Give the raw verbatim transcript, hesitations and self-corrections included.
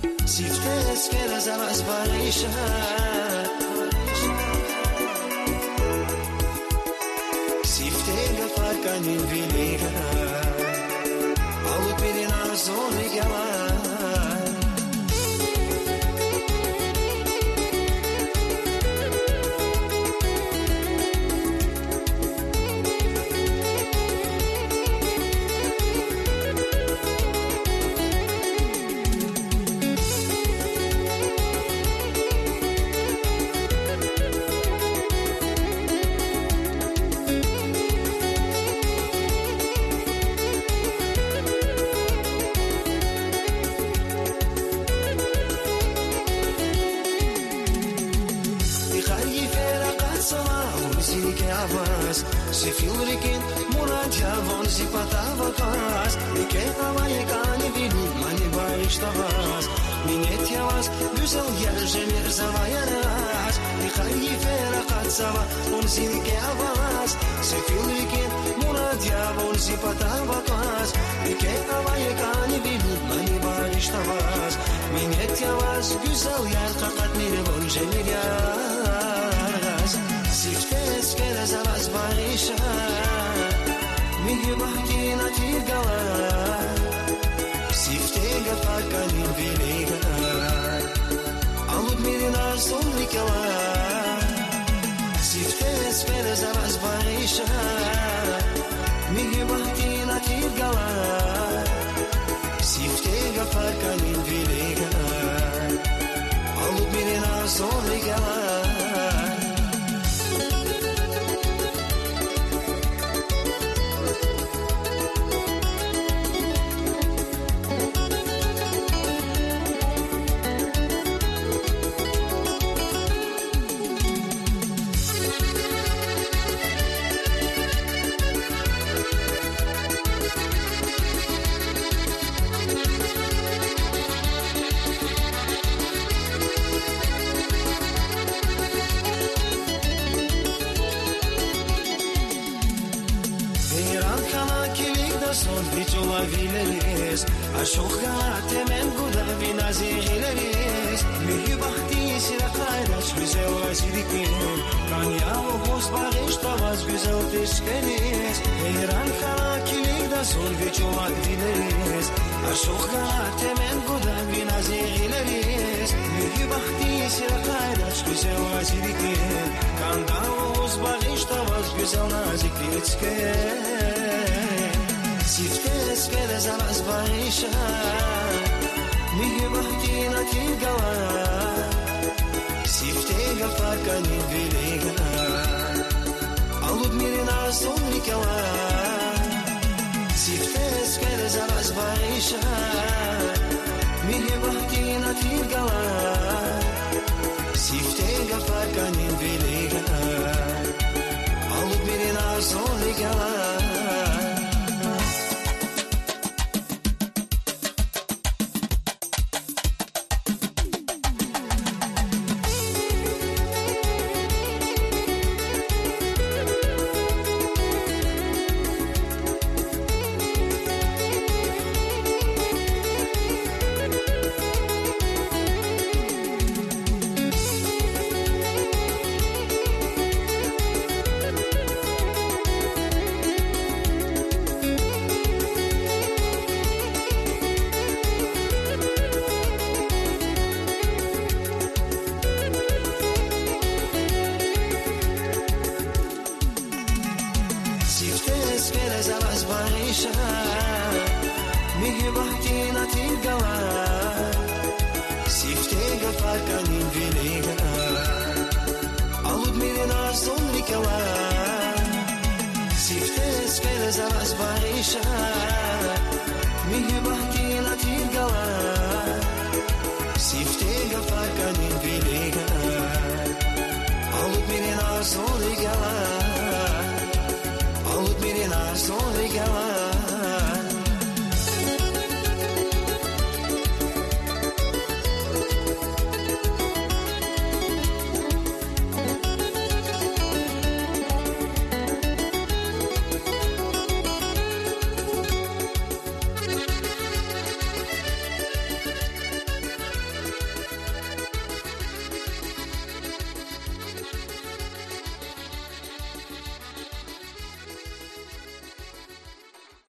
Siftes que za vas barisha Siftega farkan in viliga Alut mirina zoni gala Se filrikin murad javon si patava kas Ike hava yekani vili mani barishtabas Minet yavas güzel yer jemer zavayaras Ikhayi ferakat sava un si ike havas Se filrikin murad javon si patava kas Ike hava yekani vili mani barishtabas Minet yavas güzel yer kakat mirevon jemer yaras Siftes que za vas barisha Mihi bahtina tirgala Siftega farkan in viliga Alut mirina sonrikala Siftes que za vas barisha Mihi bahtina tirgala Siftega farkan in viliga Alut mirina sonrikala Ashokhat men guda vinazihileris Mihi bahti sira khayrash güzel vazirikin Kan yav hos barishtabaz güzel tishkenis Heyran khana kiligda son vichova vileris Ashokhat men guda vinazihileris Mihi bahti sira khayrash güzel vazirikin Kan yav hos barishtabaz güzel nazik tishkenis Siftes que za vas barisha Mihi bahtina tirgala Siftega farkan in viliga Alut mirina sonrikala Siftes que za vas barisha Mihi bahtina tirgala Siftega farkan in viliga Alut mirina sonrikala Mihi bahtina tirgala Siftega farkan in viliga Alut mirina sonrikala Siftes que za vas barisha Mihi bahtina tirgala